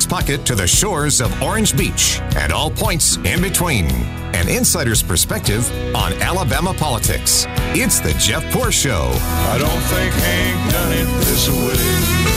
pocket to the shores of Orange Beach and all points in between. An insider's perspective on Alabama politics. It's the Jeff Poor Show. I don't think Hank done it this way.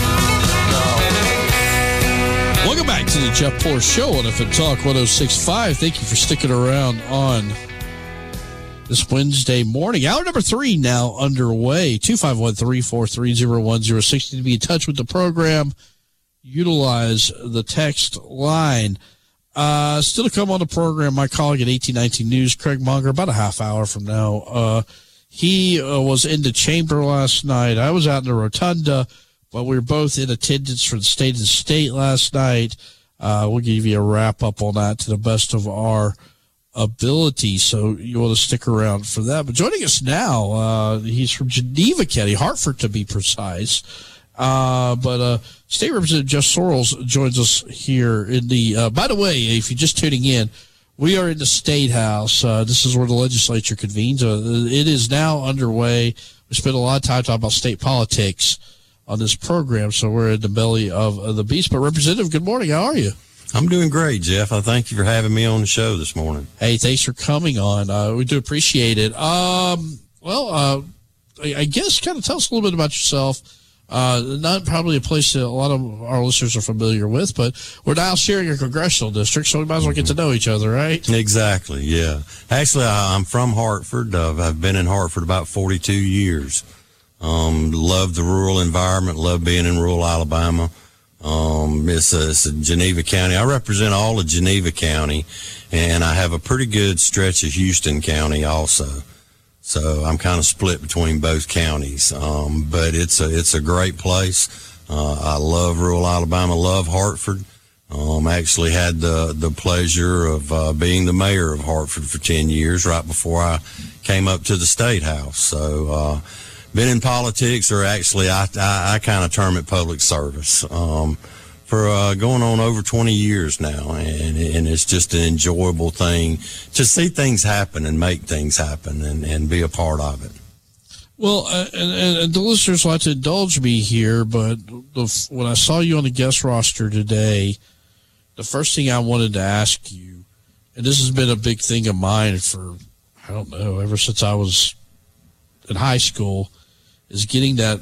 No. Welcome back to the Jeff Poor Show on FM Talk 106.5. Thank you for sticking around on this Wednesday morning. Hour number 3 now underway. 251-343-0106. To be in touch with the program, utilize the text line. Still to come on the program, my colleague at 1819 News, Craig Monger, about a half hour from now. He was in the chamber last night. I was out in the rotunda, but we were both in attendance for the State of the State last night. We'll give you a wrap up on that to the best of our ability, so you want to stick around for that. But joining us now, he's from Geneva County, Hartford to be precise. But State Representative Jeff Sorrells joins us here in the, by the way, if you're just tuning in, we are in the State House. This is where the legislature convenes. It is now underway. We spent a lot of time talking about state politics on this program, so we're in the belly of the beast. But Representative, good morning. How are you? I'm doing great, Jeff. I thank you for having me on the show this morning. Hey, thanks for coming on. We do appreciate it. I guess kind of tell us a little bit about yourself. Not probably a place that a lot of our listeners are familiar with, but we're now sharing a congressional district, so we might as well get to know each other, right? Exactly, yeah. Actually, I'm from Hartford. I've been in Hartford about 42 years. Love the rural environment, love being in rural Alabama. It's a Geneva County. I represent all of Geneva County, and I have a pretty good stretch of Houston County also. So I'm kind of split between both counties. But it's a great place. I love rural Alabama, love Hartford. Actually had the pleasure of being the mayor of Hartford for 10 years right before I came up to the State House. So been in politics, or actually I kind of term it public service, for going on over 20 years now, and it's just an enjoyable thing to see things happen and make things happen and be a part of it. Well, and the listeners like to indulge me here, but when I saw you on the guest roster today, the first thing I wanted to ask you, and this has been a big thing of mine for, I don't know, ever since I was in high school, is getting that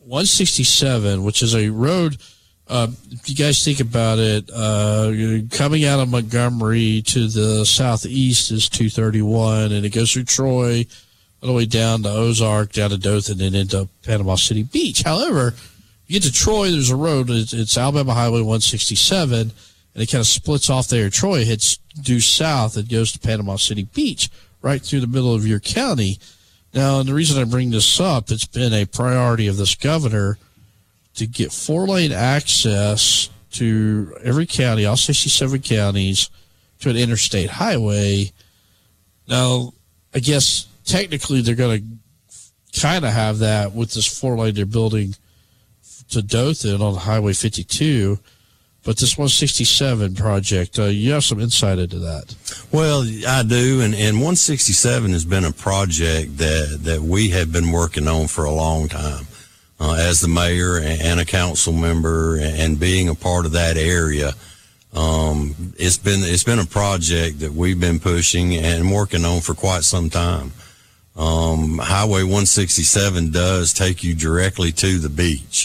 167, which is a road, if you guys think about it, coming out of Montgomery to the southeast is 231, and it goes through Troy all the way down to Ozark, down to Dothan, and into Panama City Beach. However, you get to Troy, there's a road, it's Alabama Highway 167, and it kind of splits off there. Troy hits due south and goes to Panama City Beach, right through the middle of your county. Now, and the reason I bring this up, it's been a priority of this governor to get 4-lane access to every county, all 67 counties, to an interstate highway. Now, I guess technically they're going to kind of have that with this 4-lane they're building to Dothan on Highway 52. But this 167 project, you have some insight into that. Well, I do, and 167 has been a project that we have been working on for a long time. As the mayor and a council member and being a part of that area, it's been a project that we've been pushing and working on for quite some time. Highway 167 does take you directly to the beach.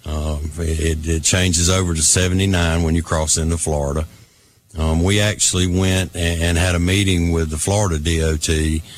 It changes over to 79 when you cross into Florida. We actually went and had a meeting with the Florida DOT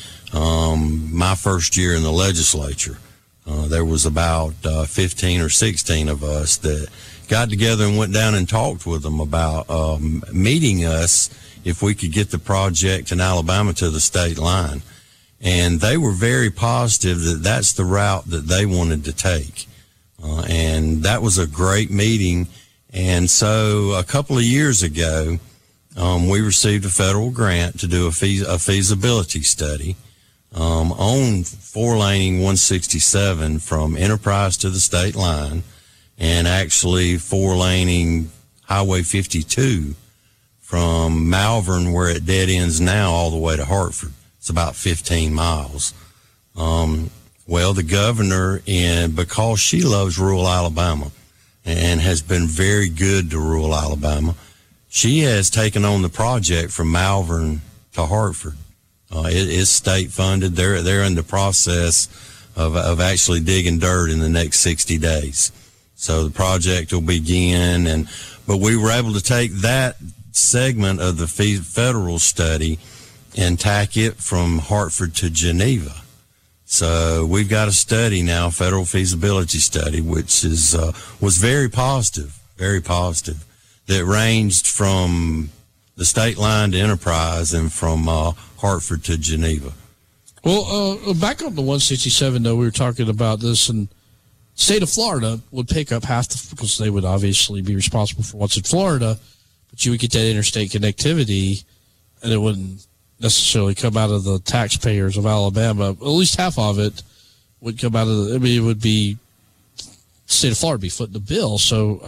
my first year in the legislature. There was about 15 or 16 of us that got together and went down and talked with them about meeting us if we could get the project in Alabama to the state line. And they were very positive that that's the route that they wanted to take. And that was a great meeting. And so a couple of years ago, we received a federal grant to do a feasibility study on 4-laning 167 from Enterprise to the state line, and actually 4-laning Highway 52 from Malvern, where it dead ends now, all the way to Hartford. It's about 15 miles. Well, the governor, because she loves rural Alabama, and has been very good to rural Alabama. She has taken on the project from Malvern to Hartford. It is state funded. They're in the process of actually digging dirt in the next 60 days. So the project will begin, but we were able to take that segment of the federal study and tack it from Hartford to Geneva. So we've got a study now, federal feasibility study, which was very positive, that ranged from the state line to Enterprise and from Hartford to Geneva. Well, back on the 167, though, we were talking about this, and the state of Florida would pick up half because they would obviously be responsible for what's in Florida, but you would get that interstate connectivity, and it wouldn't necessarily come out of the taxpayers of Alabama. At least half of it would come out of it would be state of Florida be footing the bill. So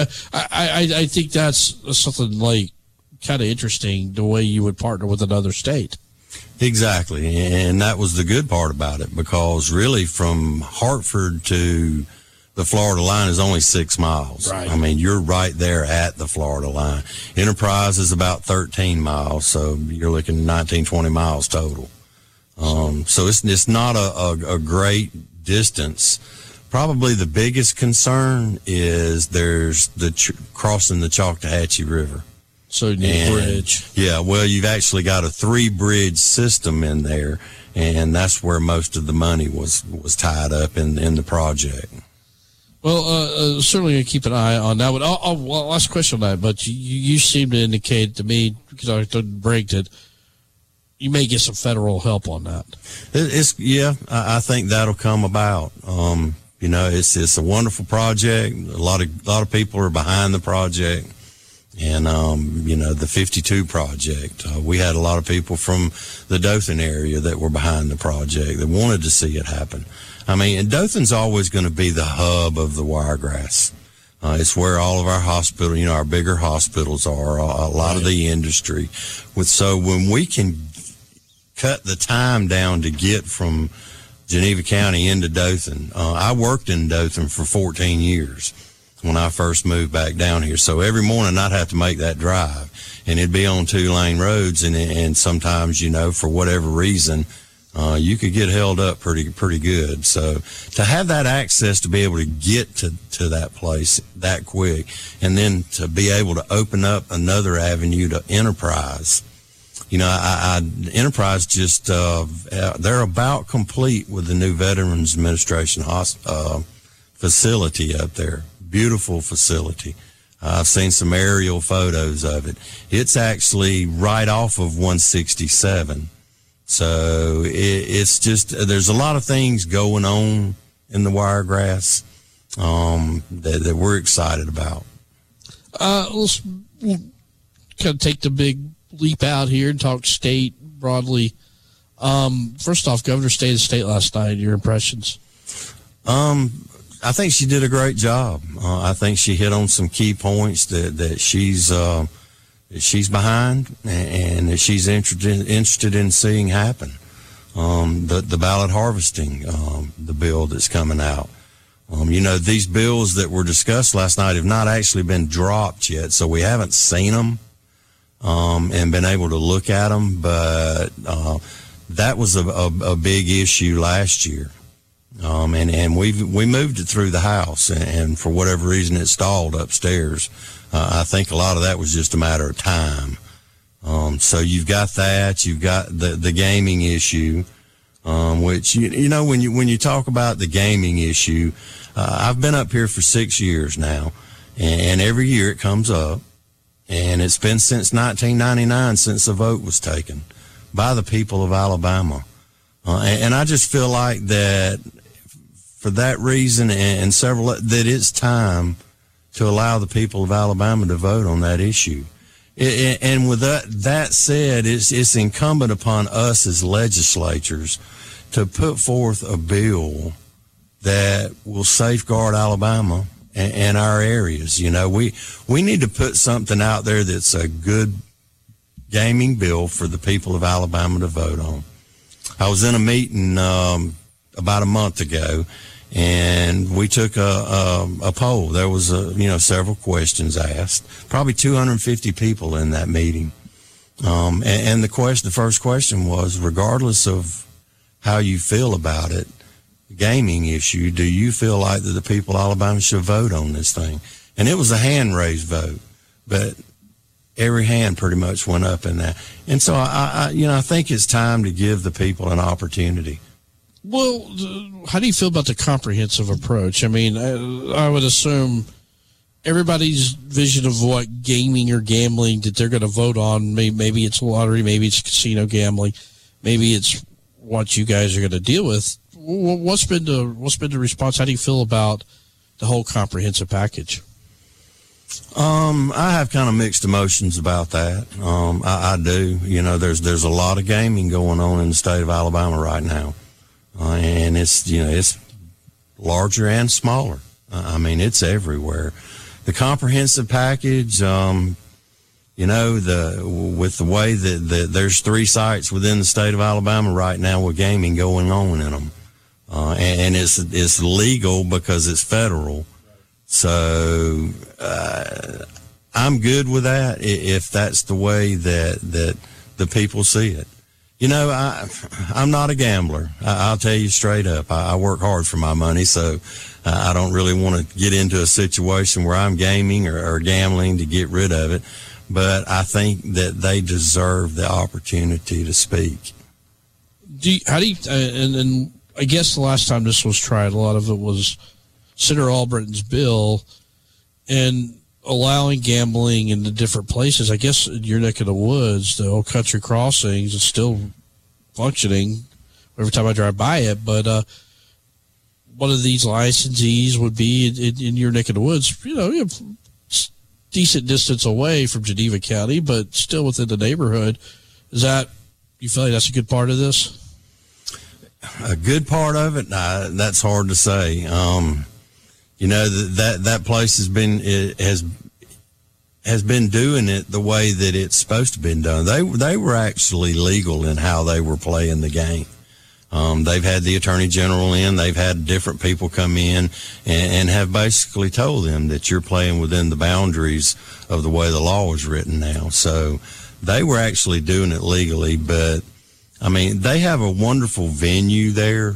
I think that's something like kind of interesting, the way you would partner with another state. Exactly, and that was the good part about it, because really from Hartford to the Florida line is only 6 miles. Right. I mean, you're right there at the Florida line. Enterprise is about 13 miles, so you're looking at 19, 20 miles total. So it's not a great distance. Probably the biggest concern is there's crossing the Choctawhatchee River. So you need a bridge. Yeah, well, you've actually got a 3-bridge system in there, and that's where most of the money was tied up in the project. Well, certainly going to keep an eye on that one. I'll ask a question on that, but you seem to indicate to me, because I didn't break it, you may get some federal help on that. I think that'll come about. It's a wonderful project. A lot of people are behind the project. And, the 52 project, we had a lot of people from the Dothan area that were behind the project that wanted to see it happen. I mean, and Dothan's always going to be the hub of the Wiregrass. It's where all of our hospitals, our bigger hospitals are, a lot of the industry. So when we can cut the time down to get from Geneva County into Dothan, I worked in Dothan for 14 years. When I first moved back down here. So every morning I'd have to make that drive, and it'd be on 2-lane roads, and sometimes, for whatever reason, you could get held up pretty good. So to have that access to be able to get to that place that quick, and then to be able to open up another avenue to Enterprise. Enterprise just, they're about complete with the new Veterans Administration facility up there. Beautiful facility. I've seen some aerial photos of it. It's actually right off of 167. So it's just, there's a lot of things going on in the Wiregrass that we're excited about. We'll kind of take the big leap out here and talk state broadly. First off, Governor stayed at state last night. Your impressions? I think she did a great job. I think she hit on some key points that she's behind and that she's interested in seeing happen. The ballot harvesting, the bill that's coming out. These bills that were discussed last night have not actually been dropped yet, so we haven't seen them and been able to look at them. But that was a big issue last year. And we moved it through the House, and for whatever reason it stalled upstairs. I think a lot of that was just a matter of time. So you've got that, you've got the gaming issue, which when you talk about the gaming issue, I've been up here for 6 years now, and every year it comes up, and it's been since 1999 since the vote was taken by the people of Alabama. And I just feel like that for that reason and several, that it's time to allow the people of Alabama to vote on that issue. And with that said, it's incumbent upon us as legislatures to put forth a bill that will safeguard Alabama and our areas. We need to put something out there that's a good gaming bill for the people of Alabama to vote on. I was in a meeting about a month ago, And we took a poll. There was several questions asked. Probably 250 people in that meeting. And the first question was, regardless of how you feel about it, gaming issue, do you feel like that the people of Alabama should vote on this thing? And it was a hand-raised vote, but every hand pretty much went up in that. And so I think it's time to give the people an opportunity. Well, how do you feel about the comprehensive approach? I mean, I would assume everybody's vision of what gaming or gambling that they're going to vote on, maybe it's lottery, maybe it's casino gambling, maybe it's what you guys are going to deal with. What's been the response? How do you feel about the whole comprehensive package? I have kind of mixed emotions about that. I do. There's a lot of gaming going on in the state of Alabama right now. And it's larger and smaller. I mean, it's everywhere. The comprehensive package, with the way that there's 3 sites within the state of Alabama right now with gaming going on in them. And it's legal because it's federal. So, I'm good with that if that's the way that the people see it. I'm not a gambler. I'll tell you straight up. I work hard for my money, so I don't really want to get into a situation where I'm gaming or gambling to get rid of it. But I think that they deserve the opportunity to speak. And I guess the last time this was tried, a lot of it was Senator Albritton's bill and allowing gambling in the different places. I guess in your neck of the woods, the Old Country Crossings is still functioning every time I drive by it. But one of these licensees would be in your neck of the woods, decent distance away from Geneva County, but still within the neighborhood. You feel like that's a good part of this? A good part of it? That's hard to say. That place has been doing it the way that it's supposed to be done. They were actually legal in how they were playing the game. They've had the Attorney General in. They've had different people come in and have basically told them that you're playing within the boundaries of the way the law is written now. So they were actually doing it legally, but I mean, they have a wonderful venue there.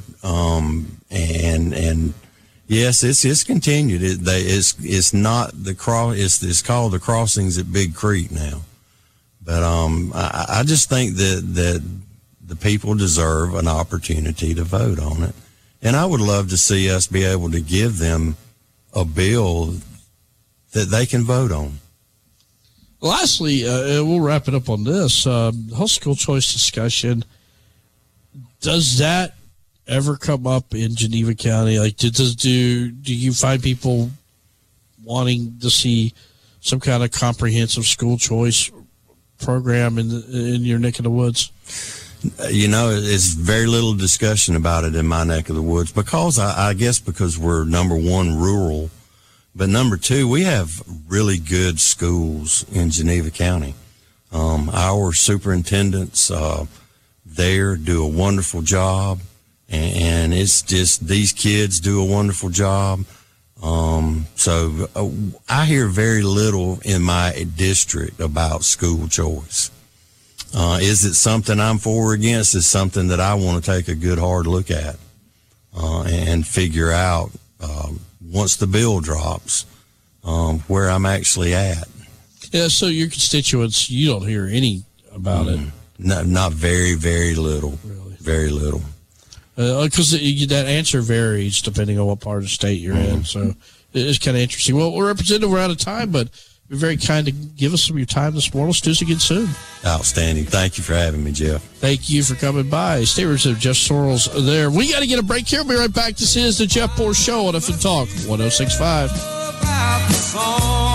And yes, it's continued. It's not it's called the Crossings at Big Creek now. But I just think that the people deserve an opportunity to vote on it. And I would love to see us be able to give them a bill that they can vote on. Lastly, we'll wrap it up on this. The whole school choice discussion, does that ever come up in Geneva County? Like, do you find people wanting to see some kind of comprehensive school choice program in your neck of the woods? It's very little discussion about it in my neck of the woods because I guess because we're number one, rural, but number two, we have really good schools in Geneva County. Our superintendents there do a wonderful job, and it's just these kids do a wonderful job. So I hear very little in my district about school choice. Is it something I'm for or against? It's something that I want to take a good hard look at and figure out once the bill drops where I'm actually at. Yeah, so your constituents, you don't hear any about it? No, not very, very little. Really? Very little. Because that answer varies depending on what part of the state you're in. So it's kind of interesting. Well, Representative, we're out of time, but you're very kind to give us some of your time this morning. Let's do this again soon. Outstanding. Thank you for having me, Jeff. Thank you for coming by. State Representative Jeff Sorrells there. We got to get a break here. We'll be right back. This is the Jeff Poor Show on FM Talk 106.5.